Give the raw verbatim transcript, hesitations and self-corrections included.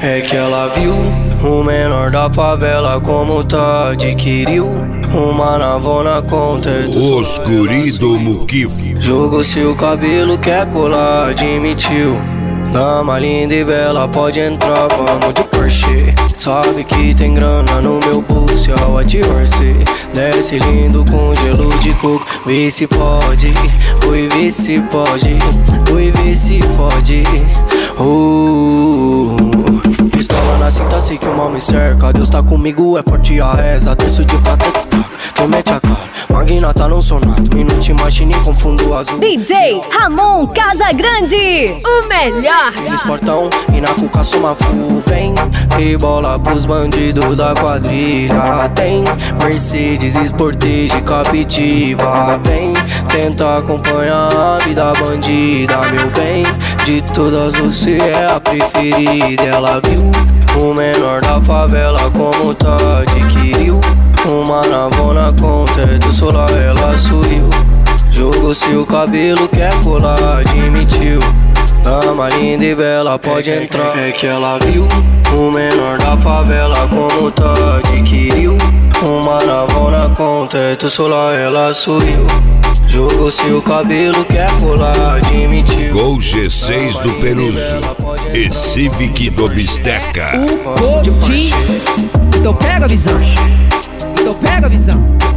É que ela viu o menor da favela como tá, adquiriu uma navona conta. Os guri do Muquifo. Jogou seu cabelo, quer colar, admitiu. Dama linda e bela, pode entrar, vamos de Porsche. Sabe que tem grana no meu pulso, ao ativar-se. Desce lindo com gelo de coco, vê se pode. Oi, vê se pode, oi, vê se pode. Uh, pistola na cinta, sei que o mal me cerca. Deus tá comigo, é forte a reza. Terço de prata destaca, quem mete a cara magnata não sonato, minuto machine confundo azul. D J Ramon Casagrande, o melhor. Eles portão e na cuca soma full. Vem e bola pros bandidos da quadrilha. Tem Mercedes Sportage Captiva. Vem tenta acompanhar a vida bandida, meu bem. De todas você é a preferida. Ela viu o menor da favela como tá, adquiriu uma navona com teto solar, ela subiu. Jogou seu cabelo, quer colar, admitiu. Dama linda e bela, pode entrar. É que ela viu o menor da favela como tá, adquiriu uma navona com teto solar, ela subiu. Jogou seu cabelo, quer colar, admitiu. Gol G seis do Peruso e Civic do Bisteca. O Godinho. Então pega a visão. Então pega a visão.